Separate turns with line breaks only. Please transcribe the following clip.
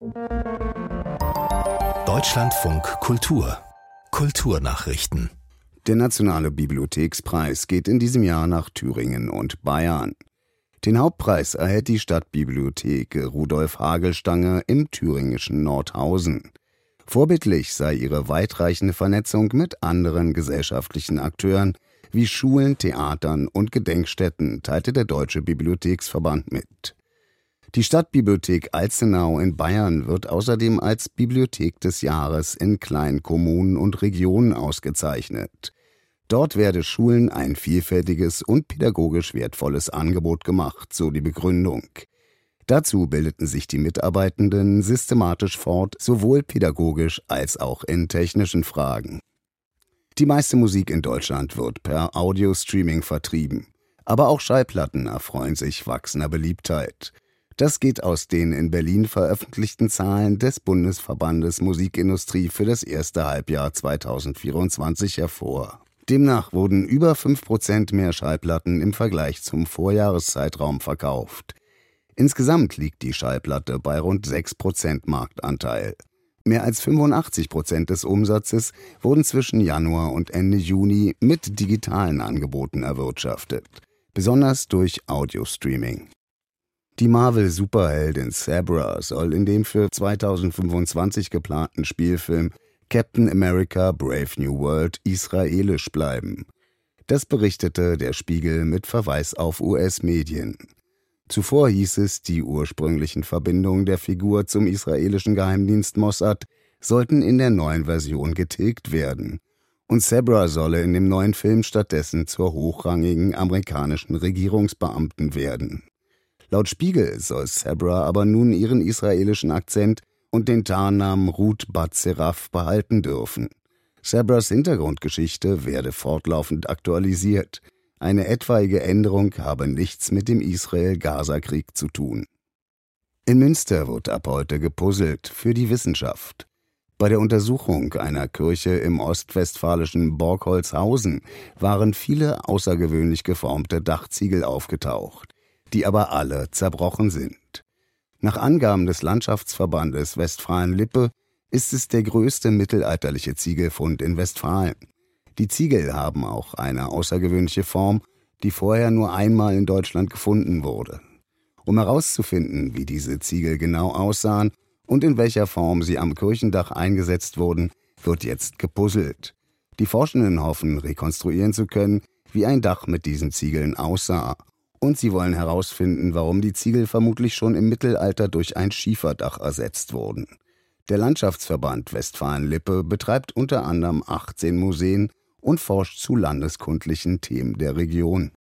Deutschlandfunk Kultur Kulturnachrichten.
Der Nationale Bibliothekspreis geht in diesem Jahr nach Thüringen und Bayern. Den Hauptpreis erhält die Stadtbibliothek Rudolf Hagelstange im thüringischen Nordhausen. Vorbildlich sei ihre weitreichende Vernetzung mit anderen gesellschaftlichen Akteuren wie Schulen, Theatern und Gedenkstätten, teilte der Deutsche Bibliotheksverband mit. Die Stadtbibliothek Alzenau in Bayern wird außerdem als Bibliothek des Jahres in kleinen Kommunen und Regionen ausgezeichnet. Dort werde Schulen ein vielfältiges und pädagogisch wertvolles Angebot gemacht, so die Begründung. Dazu bildeten sich die Mitarbeitenden systematisch fort, sowohl pädagogisch als auch in technischen Fragen. Die meiste Musik in Deutschland wird per Audio-Streaming vertrieben. Aber auch Schallplatten erfreuen sich wachsender Beliebtheit. Das geht aus den in Berlin veröffentlichten Zahlen des Bundesverbandes Musikindustrie für das erste Halbjahr 2024 hervor. Demnach wurden über 5% mehr Schallplatten im Vergleich zum Vorjahreszeitraum verkauft. Insgesamt liegt die Schallplatte bei rund 6% Marktanteil. Mehr als 85% des Umsatzes wurden zwischen Januar und Ende Juni mit digitalen Angeboten erwirtschaftet, besonders durch Audio-Streaming. Die Marvel-Superheldin Sabra soll in dem für 2025 geplanten Spielfilm Captain America Brave New World israelisch bleiben. Das berichtete der Spiegel mit Verweis auf US-Medien. Zuvor hieß es, die ursprünglichen Verbindungen der Figur zum israelischen Geheimdienst Mossad sollten in der neuen Version getilgt werden. Und Sabra solle in dem neuen Film stattdessen zur hochrangigen amerikanischen Regierungsbeamten werden. Laut Spiegel soll Sabra aber nun ihren israelischen Akzent und den Tarnnamen Ruth Bat Seraph behalten dürfen. Sabras Hintergrundgeschichte werde fortlaufend aktualisiert. Eine etwaige Änderung habe nichts mit dem Israel-Gaza-Krieg zu tun. In Münster wird ab heute gepuzzelt für die Wissenschaft. Bei der Untersuchung einer Kirche im ostwestfälischen Borgholzhausen waren viele außergewöhnlich geformte Dachziegel aufgetaucht, die aber alle zerbrochen sind. Nach Angaben des Landschaftsverbandes Westfalen-Lippe ist es der größte mittelalterliche Ziegelfund in Westfalen. Die Ziegel haben auch eine außergewöhnliche Form, die vorher nur einmal in Deutschland gefunden wurde. Um herauszufinden, wie diese Ziegel genau aussahen und in welcher Form sie am Kirchendach eingesetzt wurden, wird jetzt gepuzzelt. Die Forschenden hoffen, rekonstruieren zu können, wie ein Dach mit diesen Ziegeln aussah. Und sie wollen herausfinden, warum die Ziegel vermutlich schon im Mittelalter durch ein Schieferdach ersetzt wurden. Der Landschaftsverband Westfalen-Lippe betreibt unter anderem 18 Museen und forscht zu landeskundlichen Themen der Region.